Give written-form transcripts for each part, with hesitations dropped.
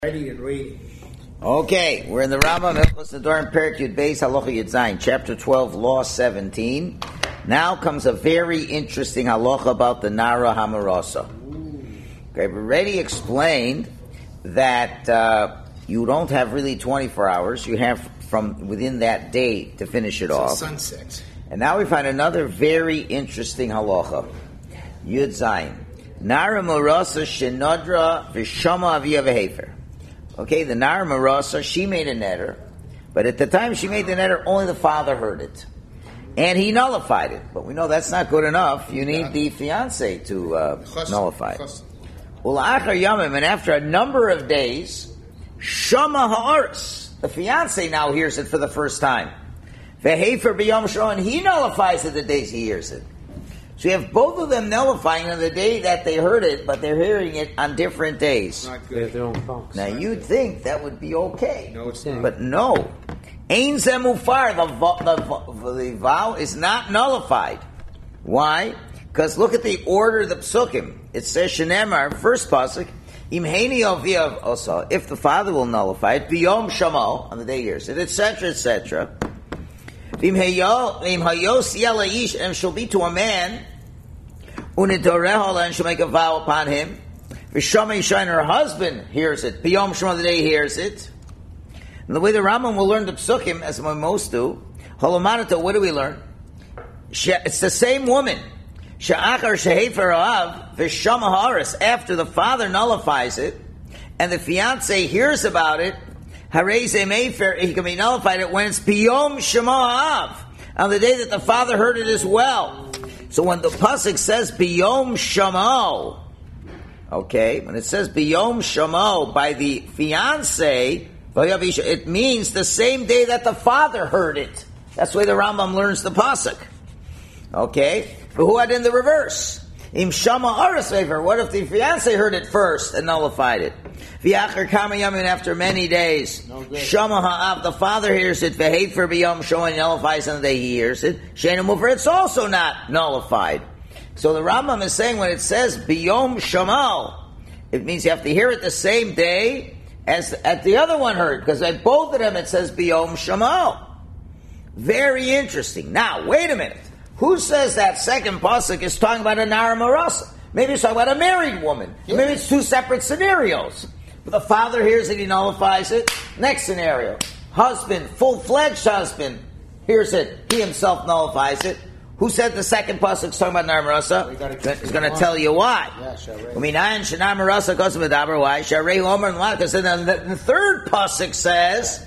Ready and reading. Okay, we're in the Rambam Hilchos Nedarim Perek Yud Beis Halacha Yud Zayin, chapter 12, law 17. Now comes a very interesting halacha about the Nara Hamarasa. Okay, we already explained that you don't have really 24 hours. You have from within that day to finish it off. Sunset. And now we find another very interesting halacha. Yud Zayin. Nara Marasa Shenodra V'Shama Aviyah V'Hefer. Okay, the Nara Marasa, she made a netter, but at the time she made the netter, only the father heard it. And he nullified it. But we know that's not good enough. You need the fiance to nullify it. Ula'achar Yamim, and after a number of days, Shama Ha'aris, the fiance now hears it for the first time. Ve'hefer b'yom sh'o, and he nullifies it the days he hears it. So you have both of them nullifying on the day that they heard it, but they're hearing it on different days. Not good. Now you'd think that would be okay. No, it's not. But no. Ein zeh mufar, the vow is not nullified. Why? Because look at the order of the psukim. It says, Shenemar, first pasuk, Im heini aviyav osa, if the father will nullify it, biyom shamo, on the day he hears it, etc., etc. Im hayos yela ish, and shall be to a man, unidorehola, and shall make a vow upon him. V'shama isha, and her husband hears it. Biyom shamo, the day he hears it. And the way the Rambam will learn the psukim, as most do, holomanata, what do we learn? It's the same woman. Sha'achar shehefer av v'shama ha'aris, after the father nullifies it, and the fiance hears about it, hareze mefer, he can be nullified it when it's biyom shema av, on the day that the father heard it as well. So when the pasuk says biyom shamo, okay, when it says biyom shamo by the fiance, it means the same day that the father heard it. That's the way the Rambam learns the pasuk. Okay, but who had in the reverse? Im shama aris mefer. What if the fiance heard it first and nullified it? V'achar kama yamin, after many days, shama ha'av, the father hears it. V'hefer b'yom shoma, and nullifies on the day he hears it. Sheinu mufer, it's also not nullified. So the Rambam is saying when it says b'yom shamo, it means you have to hear it the same day as at the other one heard, because at both of them it says biyom shamo. Very interesting. Now, wait a minute. Who says that second pasuk is talking about a Nara Marasa? Maybe it's talking about a married woman. Yeah. Maybe it's two separate scenarios. But the father hears it, he nullifies it. Next scenario. Husband, full-fledged husband, hears it, he himself nullifies it. Who said the second pasuk is talking about Nara Marasa? He's going to tell you why. Because then the third pasuk says,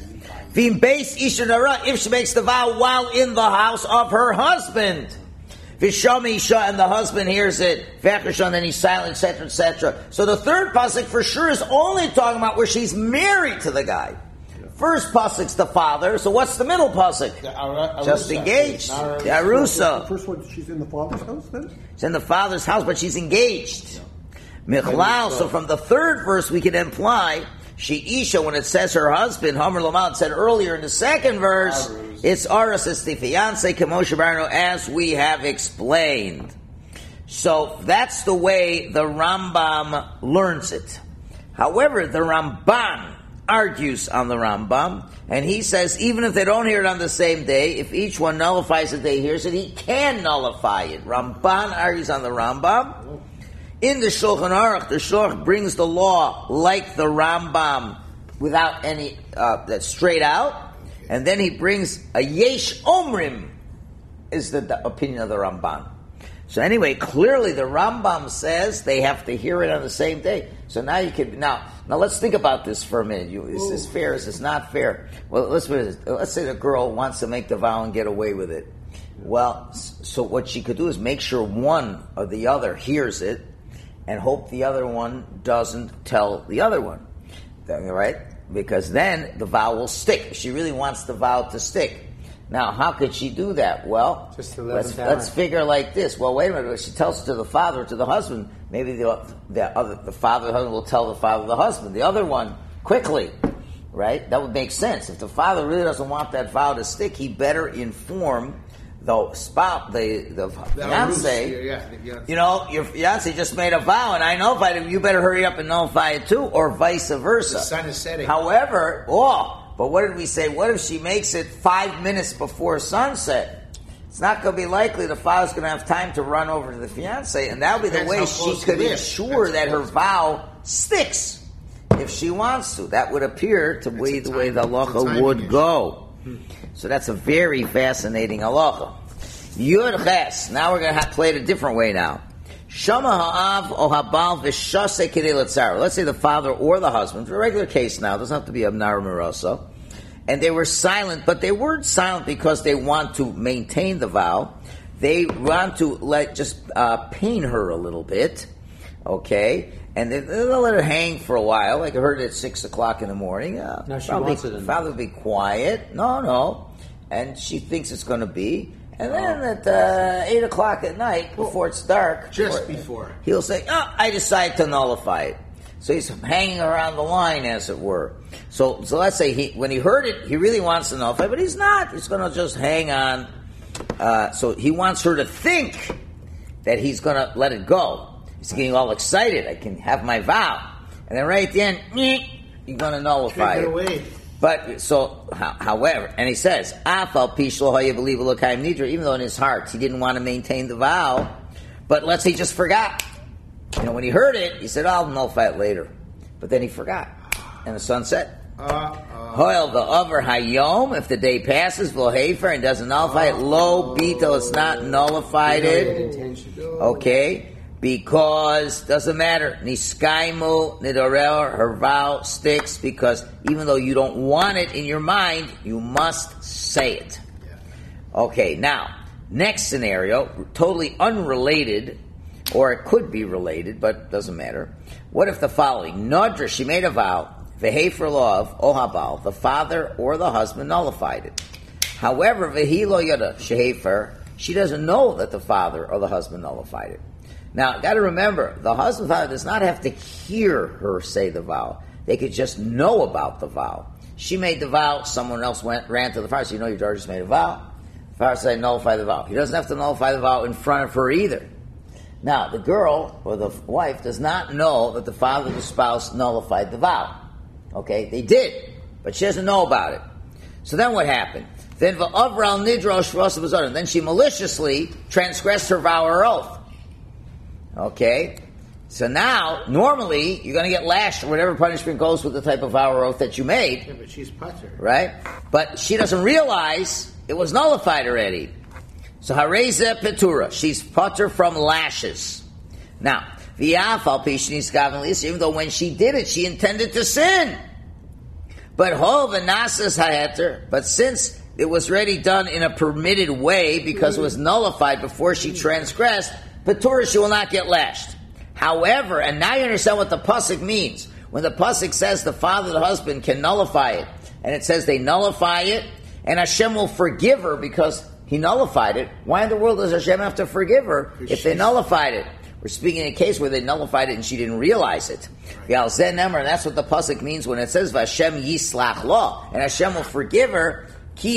if she makes the vow while in the house of her husband. Vishami Isha, and the husband hears it, and then he's silent, etc., etc. So the third pasuk for sure is only talking about where she's married to the guy. First pasuk's the father, so what's the middle pasuk? Just engaged. The Arusa. The first one, she's in the father's house then? She's in the father's house, but she's engaged. Michlal, so from the third verse we can imply, she Isha, when it says her husband, Homer Lamal said earlier in the second verse, it's Aras, it's the fiance, Kamosha Barno, as we have explained. So that's the way the Rambam learns it. However, the Ramban argues on the Rambam, and he says even if they don't hear it on the same day, if each one nullifies the day he hears it, he can nullify it. Ramban argues on the Rambam. In the Shulchan Aruch, the Shulchan brings the law like the Rambam without any, that's straight out, and then he brings a Yesh Omrim, is the opinion of the Ramban. So anyway, clearly the Rambam says they have to hear it on the same day. So now you can, now let's think about this for a minute. Is this fair? Is this not fair? Well, let's say the girl wants to make the vow and get away with it. Well, so what she could do is make sure one or the other hears it, and hope the other one doesn't tell the other one. Right? Because then the vow will stick. She really wants the vow to stick. Now, how could she do that? Well, let's figure like this. Well, wait a minute. If she tells it to the father or to the husband, maybe the father, the husband will tell the father, the husband. The other one, quickly. Right? That would make sense. If the father really doesn't want that vow to stick, he better inform the fiance, your fiance just made a vow, and I nullified it. You better hurry up and nullify it too, or vice versa. The sun is setting. However, but what did we say? What if she makes it 5 minutes before sunset? It's not going to be likely the father's going to have time to run over to the fiance, and that'll be the way she could ensure that her vow sticks if she wants to. That would appear to be the way the halacha would go. So that's a very fascinating halacha. Yud Ches. Now we're going to play it a different way now. Shama ha'av o habal v'shase kidei l'tzara. Let's say the father or the husband, for a regular case now, doesn't have to be Abnar Miroso. And they were silent, but they weren't silent because they want to maintain the vow. They want to pain her a little bit, okay? And they'll let her hang for a while. Like I heard it at 6 o'clock in the morning. No, she wants it. Father will be quiet. No. And she thinks it's going to be. And then at 8 o'clock at night, before it's dark, before, he'll say, I decide to nullify it. So he's hanging around the line, as it were. So let's say when he heard it, he really wants to nullify, but he's not. He's going to just hang on. So he wants her to think that he's going to let it go. He's getting all excited. I can have my vow. And then right at the end, you're going to nullify it. Away. But, however, and he says, even though in his heart he didn't want to maintain the vow, but let's say he just forgot. When he heard it, he said, I'll nullify it later. But then he forgot. And the sun set. Hoil the over hayom, if the day passes, v'lohefer, and doesn't nullify it, lo bito, it's not nullified it. Okay? Because, doesn't matter. Niskaimu, nidorel, her vow sticks, because even though you don't want it in your mind, you must say it. Okay, now, next scenario, totally unrelated, or it could be related, but doesn't matter. What if the following? Nodra, she made a vow, vehefer lov, ohabal, the father or the husband nullified it. However, vehilo yada, shehefer, she doesn't know that the father or the husband nullified it. Now, got to remember, the husband and father does not have to hear her say the vow. They could just know about the vow. She made the vow, someone else ran to the father, so your daughter just made a vow. The father said, nullify the vow. He doesn't have to nullify the vow in front of her either. Now, the girl, or the wife, does not know that the father or the spouse nullified the vow. Okay? They did, but she doesn't know about it. So then what happened? Then then she maliciously transgressed her vow or oath. Okay? So now, normally, you're going to get lashed, or whatever punishment goes with the type of vow or oath that you made. Yeah, but she's putter. Right? But she doesn't realize it was nullified already. So hareza petura, she's putter from lashes. Now, even though when she did it, she intended to sin. But but since it was already done in a permitted way because it was nullified before she transgressed, petura, she will not get lashed. However, and now you understand what the pasuk means. When the pasuk says the father and the husband can nullify it, and it says they nullify it, and Hashem will forgive her because he nullified it. Why in the world does Hashem have to forgive her if they nullified it? We're speaking in a case where they nullified it and she didn't realize it. And that's what the pasuk means when it says Vashem yislach lo, and Hashem will forgive her.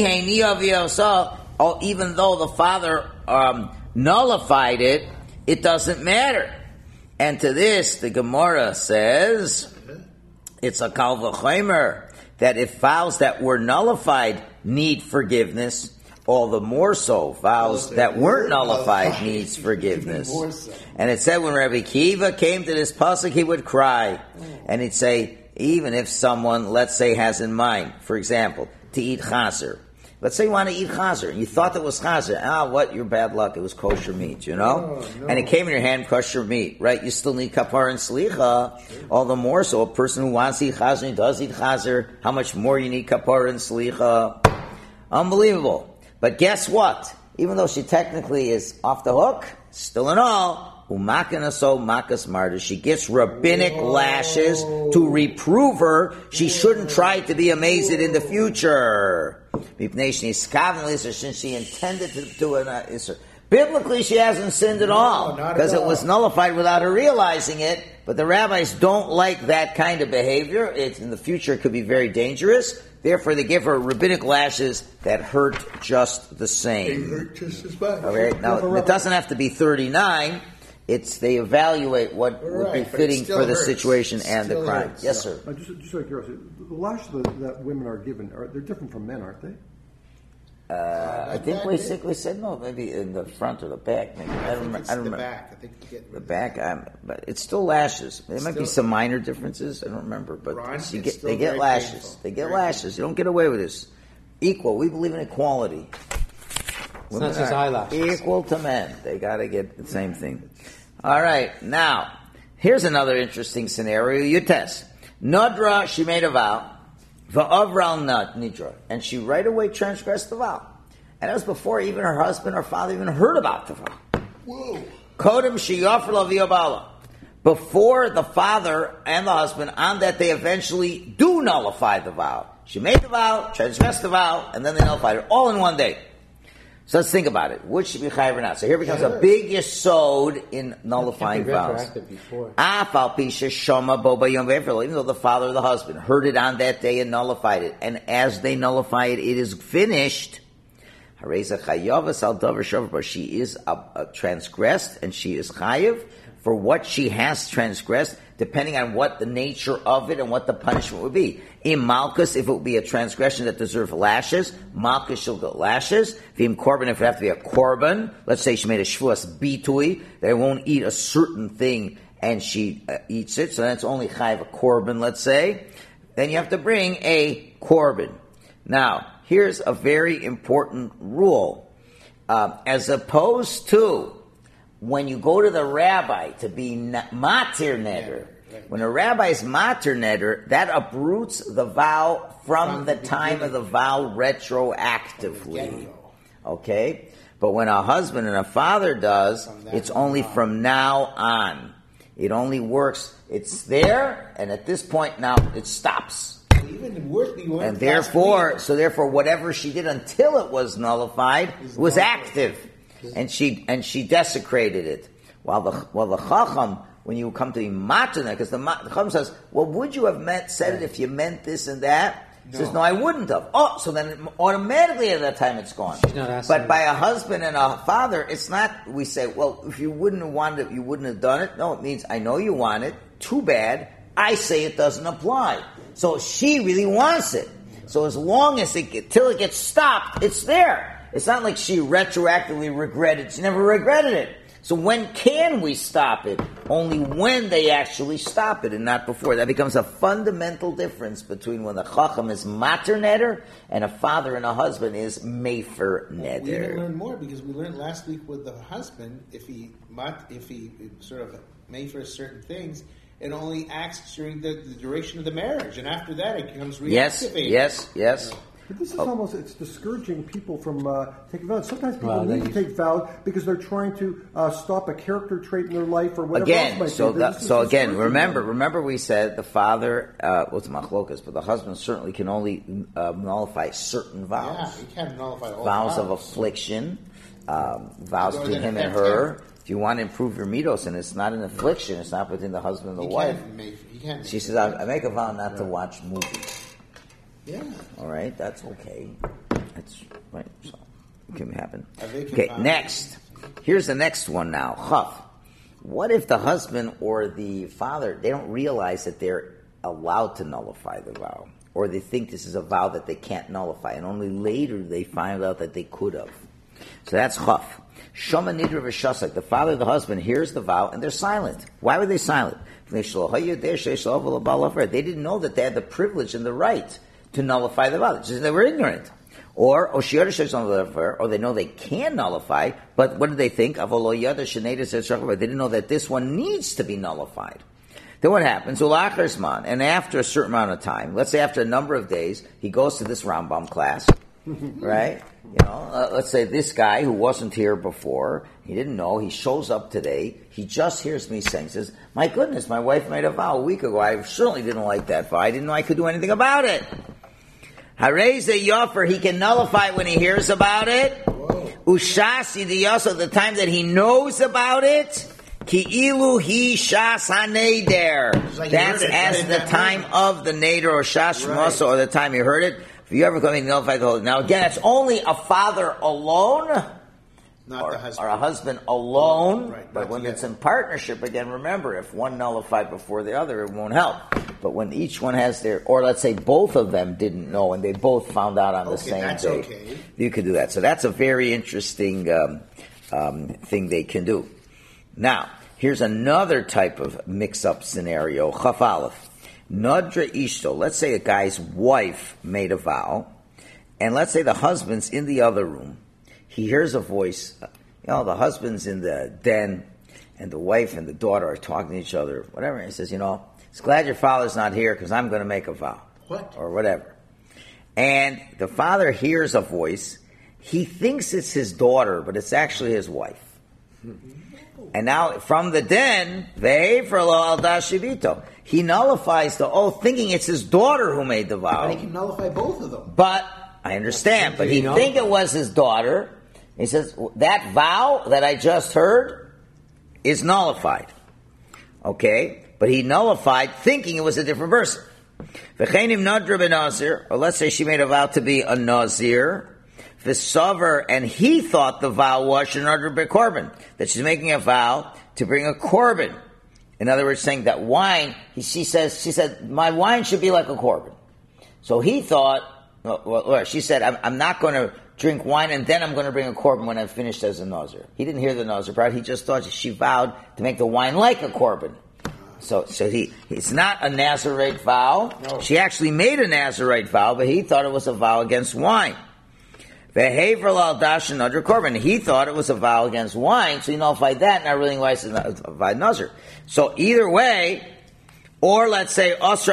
Even though the father nullified it, it doesn't matter. And to this, the Gemara says it's a kal v'chomer that if vows that were nullified need forgiveness, all the more so vows that weren't nullified needs forgiveness. And it said when Rabbi Kiva came to this pasuk, he would cry. And he'd say, even if someone, let's say, has in mind, for example, to eat chazer. Let's say you want to eat chazer. You thought it was chazer. What? Your bad luck. It was kosher meat, No. And it came in your hand, kosher meat, right? You still need kapar and slicha. All the more so a person who wants to eat chazer and does eat chazer, how much more you need kapar and slicha. Unbelievable. But guess what? Even though she technically is off the hook, still in all, umakanaso makas martyr. She gets rabbinic lashes to reprove her. She shouldn't try to be amazed in the future. Since she intended to do an isser. Biblically, she hasn't sinned at all not at because it all. was nullified without her realizing it. But the rabbis don't like that kind of behavior. In the future, it could be very dangerous. Therefore, they give her rabbinic lashes that hurt just the same. hurt just as much. Okay, now it doesn't have to be 39. They evaluate what would be Right, but it fitting still for the hurts. situation It and the still crime. hurts. Yes, sir. Just out of curiosity, the lashes that women are given, they're different from men, aren't they? I think we said no, maybe in the front or the back. Maybe I don't It's remember. the back. I think you get The back, but it's still lashes. There might be Still- some minor differences. I don't remember, but Ron, it's they still get very lashes. painful. They get Very lashes. You don't get away with this. Equal. We believe in equality. It's not just eyelashes. Equal to men. They got to get the same thing. All right. Now, here's another interesting scenario. You test. Nadra, she made a vow. Va'avral nidra, and she right away transgressed the vow. And that was before even her husband or father even heard about the vow. Whoa. Kodem sheyafar laviyabala. Before the father and the husband, on that they eventually do nullify the vow. She made the vow, transgressed the vow, and then they nullified it all in one day. So let's think about it. Would she be chayav or not? So here becomes a big yesod in nullifying vows. Retroactive before. Afal pisha shama bo bayom ve'efel. Even though the father or the husband heard it on that day and nullified it, and as they nullify it, it is finished. Hareza chayavas al davar shavar, but she is transgressed, and she is chayav for what she has transgressed, depending on what the nature of it and what the punishment would be. In Malchus, if it would be a transgression that deserves lashes, Malchus she'll get lashes. V'im korban, if it have to be a korban, let's say she made a shvuas bitui, they won't eat a certain thing and she eats it, so that's only chayav a korban, let's say. Then you have to bring a korban. Now, here's a very important rule. As opposed to when you go to the rabbi to be matir neder, when a rabbi is matir neder, that uproots the vow from the time of the vow retroactively. Okay? But when a husband and a father does, it's only from now on. It only works, it's there, and at this point now it stops. Even worse, And therefore, whatever she did until it was nullified was active, and she desecrated it. While the chacham, when you come to be matana, because the chacham says, "Well, would you have said it if you meant this and that?" He says, "No, I wouldn't have." Oh, so then automatically at that time it's gone. She's not asking But by a husband and a father, it's not. We say, "Well, if you wouldn't have wanted it, you wouldn't have done it." No, it means I know you want it. Too bad. I say it doesn't apply. So she really wants it. So as long as till it gets stopped, it's there. It's not like she retroactively regretted. She never regretted it. So when can we stop it? Only when they actually stop it and not before. That becomes a fundamental difference between when the chacham is mater neder and a father and a husband is mefer neder. We even learn more because we learned last week with the husband, if he sort of made for certain things, it only acts during the duration of the marriage, and after that it becomes reactivated. Yes. But this is almost, it's discouraging people from taking vows. Sometimes people Well, need to then take vows because they're trying to stop a character trait in their life or whatever else Again, might so be. remember we said the father, it's machlokas, but the husband certainly can only nullify certain vows. Yeah, you can't nullify all Vows of affliction, vows between him and her. If you want to improve your midos, and it's not an affliction, it's not between the husband and the wife. She says, I make a vow not to watch movies. Yeah. All right, that's okay. That's right. So it can happen. Avik Okay, and next. Here's the next one now. Chaf. What if the husband or the father, they don't realize that they're allowed to nullify the vow, or they think this is a vow that they can't nullify, and only later they find out that they could have. So that's chaf. Shama nidra v'shasak. The father or the husband hears the vow and they're silent. Why were they silent? They didn't know that they had the privilege and the right to nullify the vow. They were ignorant. Or they know they can nullify, but what did they think? They didn't know that this one needs to be nullified. Then what happens? And after a certain amount of time, let's say after a number of days, he goes to this Rambam class, right? Let's say this guy who wasn't here before, he didn't know, he shows up today, he just hears me saying, says, my goodness, my wife made a vow a week ago, I certainly didn't like that vow, I didn't know I could do anything about it. Hareze Yofer, he can nullify it when he hears about it. Ushas Yidiyasa, the time that he knows about it, Ki'ilu hi shas haneder. That's as the time of the neder or shas shmasa, or the time you heard it. If you ever come in, notify the whole. Now again, it's only a father alone, not the husband, or a husband alone. Right, but when it's in partnership, again, remember, if one nullified before the other, it won't help. But when each one has their, or let's say both of them didn't know and they both found out on the same day, you could do that. So that's a very interesting thing they can do. Now, here's another type of mix-up scenario. Chaf Aleph. Nadra Ishto. Let's say a guy's wife made a vow, and let's say the husband's in the other room. He hears a voice. The husband's in the den, and the wife and the daughter are talking to each other, whatever. And he says, it's glad your father's not here because I'm going to make a vow. What? Or whatever. And the father hears a voice. He thinks it's his daughter, but it's actually his wife. And now, from the den, he nullifies the oath, thinking it's his daughter who made the vow. But he can nullify both of them. But, I understand, but he think it was his daughter. He says, that vow that I just heard is nullified. Okay? But he nullified thinking it was a different person. Or let's say she made a vow to be a nazir. V'savar, and he thought the vow was shenadr bekorban, that she's making a vow to bring a korban. In other words, saying that wine, she said, my wine should be like a korban. So he thought, she said, I'm not going to drink wine and then I'm going to bring a korban when I'm finished as a nazir. He didn't hear the nazir part. He just thought she vowed to make the wine like a korban. So it's not a Nazirite vow. No. She actually made a Nazirite vow, but he thought it was a vow against wine. He thought it was a vow against wine, so he nullified that, not really why it's a nazir. So either way, or let's say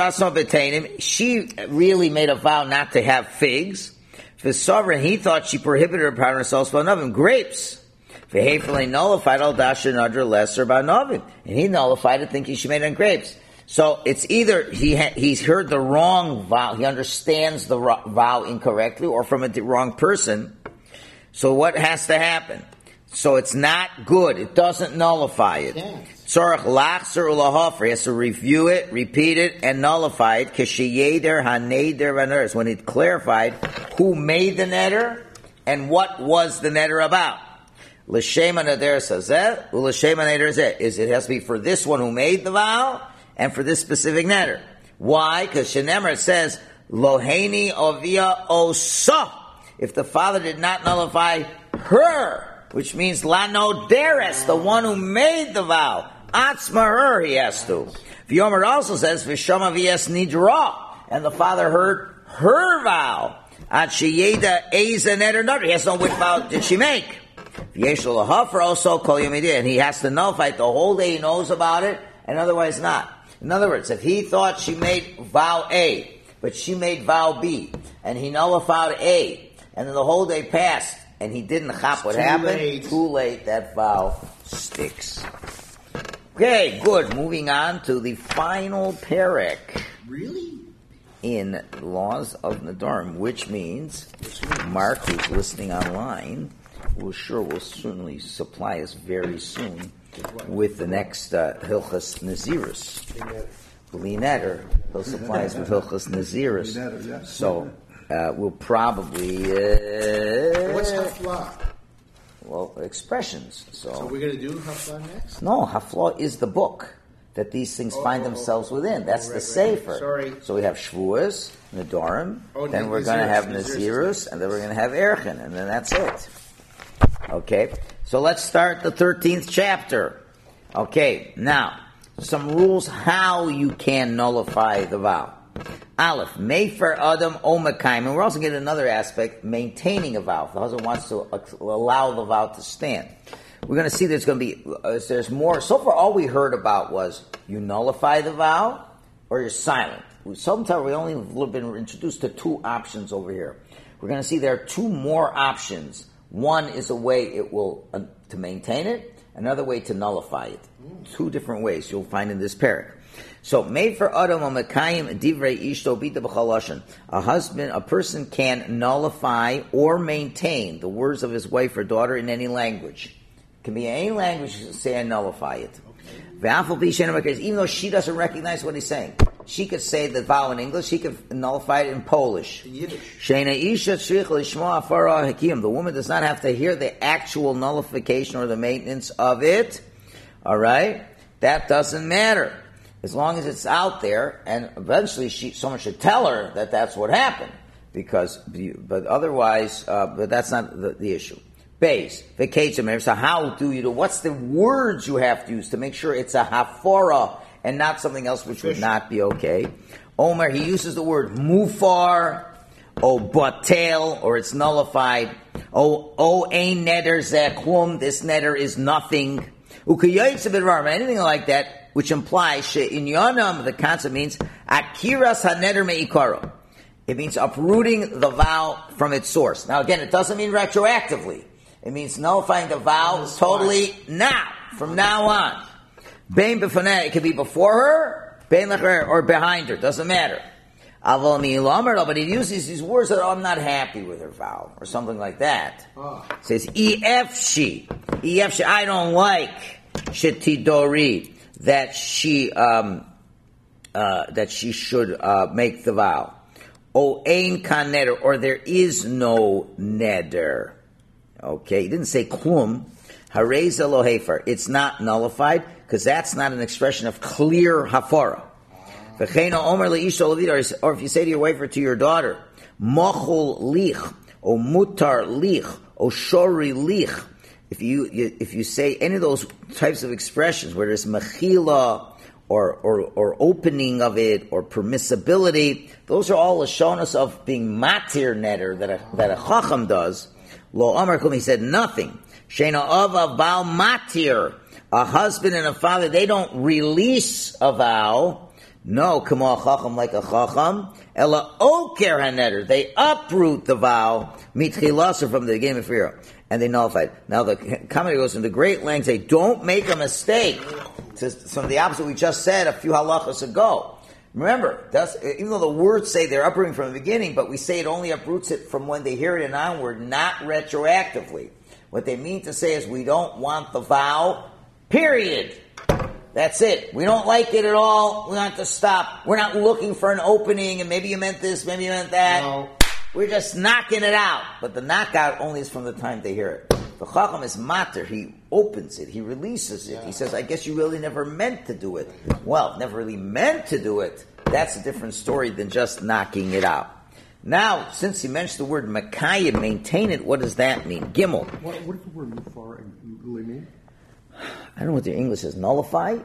she really made a vow not to have figs. For sovereign, he thought she prohibited her upon herself grapes. For Hefele nullified al dasher nadra lesser by novin, and he nullified it thinking she made it on grapes. So it's either he's heard the wrong vow, he understands the vow incorrectly, or from a wrong person. So what has to happen? So it's not good. It doesn't nullify it. Tzorach lachzer ulahofer. He has to review it, repeat it, and nullify it. K'sheyeder haneder v'neres. When it clarified who made the neder and what was the neder about. L'shem haneder sazeh, u'l'shem haneder zeh. It has to be for this one who made the vow and for this specific neder. Why? Because Shenemer says, Loheni ovia osa. If the father did not nullify her, which means la noderes, the one who made the vow, atzma her, he has to. V'yomer also says, V'shama v'yes nidra, and the father heard her vow. At sheyeda eza neder neder. He has to know which vow did she make. V'yesh l'hafer also kol yomidiyah, and he has to nullify it the whole day he knows about it, and otherwise not. In other words, if he thought she made vow A, but she made vow B, and he nullified A, and then the whole day passed, and he didn't chop what happened, too late, that vow sticks. Okay, good. Moving on to the final perek. Really? In Laws of Nedarim, which means Mark, who's listening online, will certainly supply us very soon with the next Hilchas Nazirus. Linetter. He'll supply us with Hilchas Nazirus. Yeah. So we'll probably... What's Haflah? Well, expressions. So we're going to do Haflah next? No, Haflah is the book that these things find themselves within. That's the Sefer. Sorry. So we have Shavuos, Nedarim, then we're going to have Nazirus, and then we're going to have Erchin, and then that's it. Okay, so let's start the 13th chapter. Okay, now, some rules how you can nullify the vow. Aleph, Mefer Adam Omakaim, and we're also getting another aspect, maintaining a vow. If the husband wants to allow the vow to stand. We're going to see there's more. So far, all we heard about was you nullify the vow or you're silent. Sometimes we only have been introduced to two options over here. We're going to see there are two more options. One is a way it will to maintain it, another way to nullify it. Two different ways you'll find in this parak. So, made for Adam Mekayim Divrei Ishto Bita B'Chaloshin. A person can nullify or maintain the words of his wife or daughter in any language. It can be any language, say and nullify it. Even though she doesn't recognize what he's saying. She could say the vow in English, she could nullify it in Polish. In Yiddish. The woman does not have to hear the actual nullification or the maintenance of it. Alright? That doesn't matter. As long as it's out there, and eventually someone should tell her that that's what happened. But otherwise, but that's not the issue. Base, vacation. So how do you do? What's the words you have to use to make sure it's a hafara and not something else which would not be okay? Omer, he uses the word mufar, batel, or it's nullified. Ein neder zeklum, this neder is nothing. Anything like that, which implies in Yonam, the concept means akiras haneder meikaro. It means uprooting the vow from its source. Now again, it doesn't mean retroactively. It means nullifying the vow totally now, from now on. Bein b'faneh, it can be before her, bein lecher, or behind her, doesn't matter. Aval mi'lamer, but he uses these words that I'm not happy with her vow, or something like that. It says, EFshe, I don't like shetidori, that she should make the vow. O ein kan neder, or there is no neder. Okay, he didn't say klum. Hareza lo hefer. It's not nullified because that's not an expression of clear hafara. Or if you say to your wife or to your daughter, mochul lich, or mutar lich, or shori lich. If you say any of those types of expressions where there's mechila or opening of it or permissibility, those are all lashonos of being matir neder that a chacham does. Lo Amar Kum, he said nothing. Shena Ava Val Matir, a husband and a father, they don't release a vow. No, Kama Chacham, like a Chacham. Ella Oker Haneder, they uproot the vow, Mitchilasa, from the beginning of Pharaoh, and they nullify it. Now the commentary goes into great length, they don't make a mistake. From the opposite we just said a few halachas ago. Remember, even though the words say they're uprooting from the beginning, but we say it only uproots it from when they hear it and onward, not retroactively. What they mean to say is we don't want the vow, period. That's it. We don't like it at all. We want to stop. We're not looking for an opening, and maybe you meant this, maybe you meant that. No. We're just knocking it out. But the knockout only is from the time they hear it. The Chacham is mater. He opens it. He releases it. Yeah. He says, I guess you really never meant to do it. Well, never really meant to do it. That's a different story than just knocking it out. Now, since he mentioned the word Makayim, maintain it, what does that mean? Gimel. What does the word mufar really mean? I don't know what the English says. Nullify?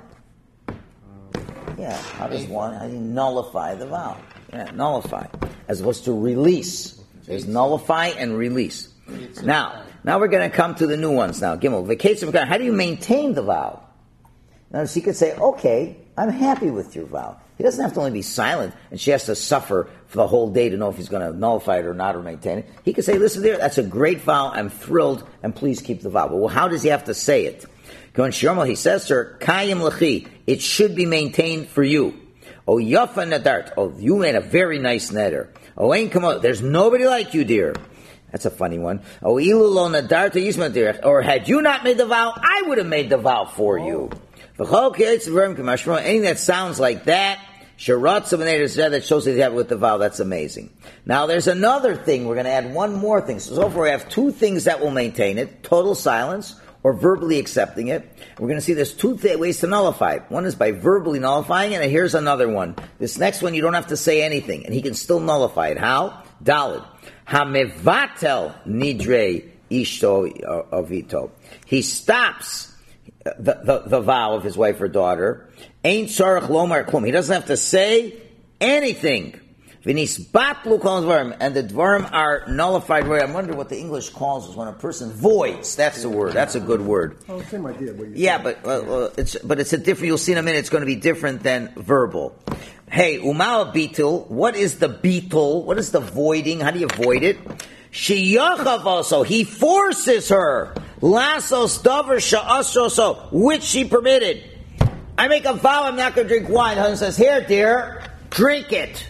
Yeah, how do you nullify the vow? Yeah, nullify. As opposed to release. There's nullify and release. Now we're going to come to the new ones now. Gimel. How do you maintain the vow? Now, she could say, okay, I'm happy with your vow. He doesn't have to only be silent, and she has to suffer for the whole day to know if he's going to nullify it or not or maintain it. He could say, listen there, that's a great vow, I'm thrilled, and please keep the vow. But well, how does he have to say it? He says to her, Kayim lechi, it should be maintained for you. Oh, yafa nadart, oh, you made a very nice neder. Oh, ain't come out, there's nobody like you, dear. That's a funny one. Oh, ilu lo nadarta yisma, or had you not made the vow, I would have made the vow for you. Anything that sounds like that, that shows that you have it with the vow, that's amazing. Now there's another thing, we're going to add one more thing. So far we have two things that will maintain it, total silence, or verbally accepting it. We're going to see there's two ways to nullify it. One is by verbally nullifying it, and here's another one. This next one you don't have to say anything, and he can still nullify it. How? Daled. Hamevatel nidre ishto avito. He stops the vow of his wife or daughter. Ain't tzarich lomar klum. He doesn't have to say anything. V'nisbatlu kol dvarim, and the dvarim are nullified. I wonder what the English calls us when a person voids. That's the word. That's a good word. Oh, same idea. Yeah, but it's a different. You'll see in a minute. It's going to be different than verbal. Hey, umal bitul. What is the bitul? What is the voiding? How do you void it? Sheyachav also. He forces her. Lasos davar sha'asroso, which she permitted. I make a vow I'm not going to drink wine. The husband says, here, dear, drink it.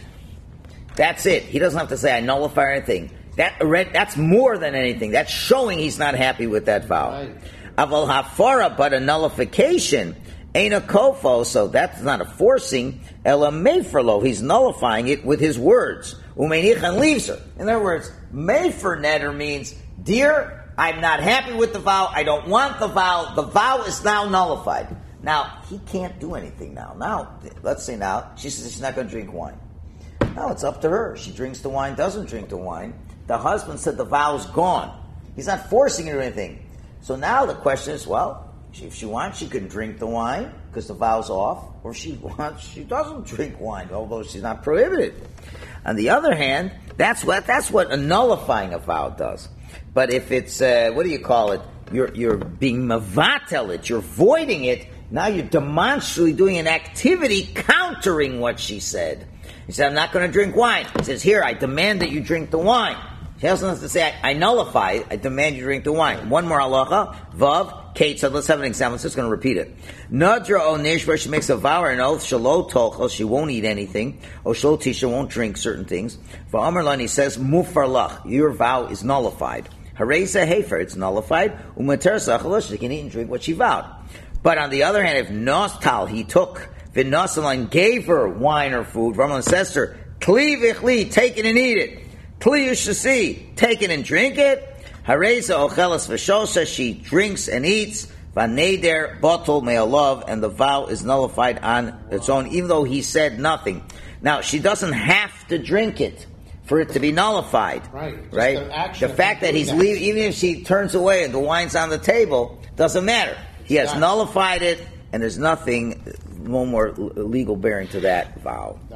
That's it. He doesn't have to say, I nullify or anything. That's more than anything. That's showing he's not happy with that vow. Right. Aval hafara, but a nullification, ain't a kofo, so that's not a forcing. Ela meferlo, he's nullifying it with his words. Umenichan leaves her. In other words, mefer netter means, dear, I'm not happy with the vow. I don't want the vow. The vow is now nullified. Now, he can't do anything now. Now, let's say now, she says she's not going to drink wine. Now it's up to her. She drinks the wine, doesn't drink the wine. The husband said the vow's gone. He's not forcing her or anything. So now the question is, well, if she wants, she can drink the wine because the vow's off. Or if she wants, she doesn't drink wine, although she's not prohibited. On the other hand, that's what a nullifying a vow does. But if it's, what do you call it? You're being mavatel it, you're voiding it, now you're demonstrably doing an activity countering what she said. He said, I'm not going to drink wine. He says, here, I demand that you drink the wine. She also has to say, I nullify it, I demand you drink the wine. One more halacha, vav, Kate said, let's have an example, I'm just going to repeat it. Nadra o nishva, she makes a vow or an oath, shalo tochel, she won't eat anything, o shlo tisha, won't drink certain things. Va'amarlan, he says, mufarlach, your vow is nullified. Hareza hefer, it's nullified. Umater sachalosh, she can eat and drink what she vowed. But on the other hand, if nostal, he took, V'nasalan gave her wine or food, Rambam says to her, Kli v'chli, take it and eat it. Kli yushasi, take it and drink it. Hareza ochelas v'shosha, she drinks and eats. V'neder botol me'alav, and the vow is nullified on its own, even though he said nothing. Now, she doesn't have to drink it for it to be nullified. Right. The fact that he's leaving, even if she turns away and the wine's on the table, doesn't matter. He has nullified it, and there's no more legal bearing to that vow.